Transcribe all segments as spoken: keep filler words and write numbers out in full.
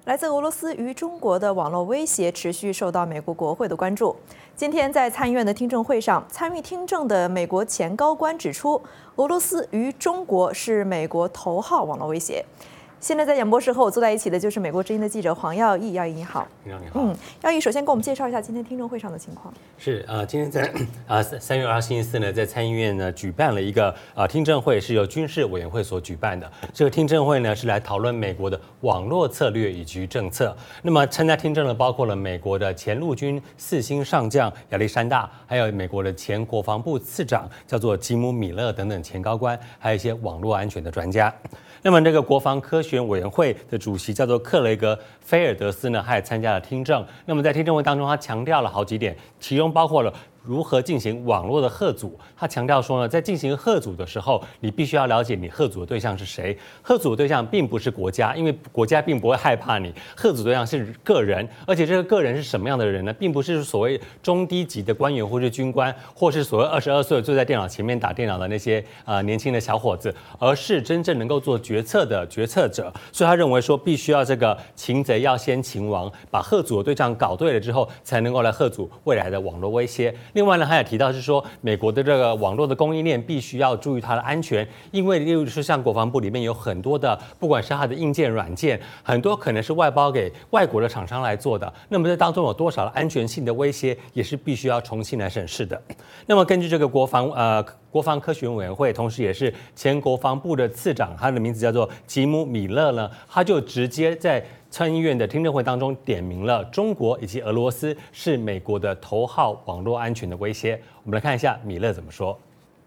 来自俄罗斯与中国的网络威胁持续受到美国国会的关注。今天在参议院的听证会上，参与听证的美国前高官指出，俄罗斯与中国是美国头号网络威胁。现在在演播室和我坐在一起的就是美国之音的记者黄耀义，耀义你好。 你好，你好。 嗯，耀义首先给我们介绍一下今天听证会上的情况。 是啊、呃，今天在啊三月二星期四呢，在参议院呢举办了一个啊、呃、听证会，是由军事委员会所举办的。这个听证会呢是来讨论美国的网络策略以及政策。那么参加听证呢，包括了美国的前陆军四星上将亚历山大，还有美国的前国防部次长叫做吉姆·米勒等等前高官，还有一些网络安全的专家。那么这个国防科学委员会的主席叫做克雷格·菲尔德斯呢，他也参加了听证。那么在听证会当中，他强调了好几点，其中包括了如何进行网络的吓阻。他强调说呢，在进行吓阻的时候，你必须要了解你吓阻的对象是谁。吓阻的对象并不是国家，因为国家并不会害怕你。吓阻对象是个人，而且这个个人是什么样的人呢？并不是所谓中低级的官员或是军官，或是所谓二十二岁坐在电脑前面打电脑的那些呃年轻的小伙子，而是真正能够做决策的决策者。所以他认为说，必须要这个擒贼要先擒王，把吓阻的对象搞对了之后，才能够来吓阻未来的网络威胁。另外呢，他也提到是说，美国的这个网络的供应链必须要注意它的安全，因为例如说像国防部里面有很多的，不管是它的硬件、软件，很多可能是外包给外国的厂商来做的。那么这当中有多少的安全性的威胁，也是必须要重新来审视的。那么根据这个国防呃国防科学委员会，同时也是前国防部的次长，他的名字叫做吉姆·米勒呢，他就直接在参议院的听证会当中点名了中国以及俄罗斯是美国的头号网络安全的威胁。我们来看一下米勒怎么说。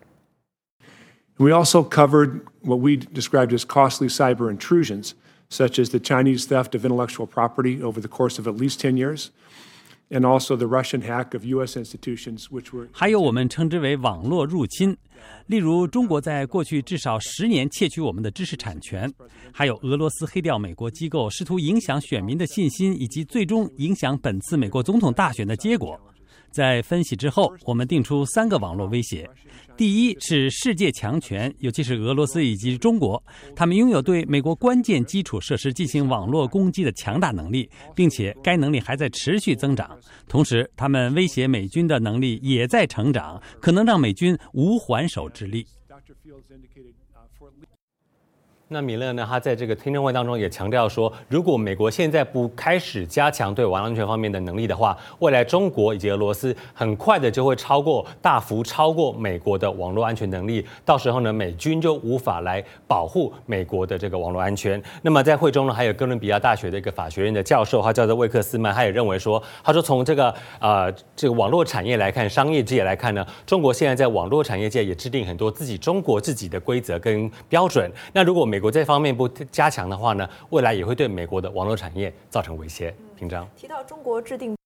We also covered what we described as costly cyber intrusions, such as the Chinese theft of intellectual property over the course of at least ten years, and also the Russian hack of U S institutions, which were 还有我们称之为网络入侵，例如中国在过去至少十年窃取我们的知识产权，还有俄罗斯黑掉美国机构，试图影响选民的信心，以及最终影响本次美国总统大选的结果。在分析之后，我们定出三个网络威胁。第一是世界强权，尤其是俄罗斯以及中国，他们拥有对美国关键基础设施进行网络攻击的强大能力，并且该能力还在持续增长。同时，他们威胁美军的能力也在成长，可能让美军无还手之力。 那米勒呢？他在这个听证会当中也强调说，如果美国现在不开始加强对网络安全方面的能力的话，未来中国以及俄罗斯很快的就会超过、大幅超过美国的网络安全能力。到时候呢，美军就无法来保护美国的这个网络安全。那么在会中呢，还有哥伦比亚大学的一个法学院的教授，他叫做魏克斯曼，他也认为说，他说从这个呃这个网络产业来看，商业界来看呢，中国现在在网络产业界也制定很多自己中国自己的规则跟标准。那如果美国这方面不加强的话呢，未来也会对美国的网络产业造成威胁。平章提到中国制定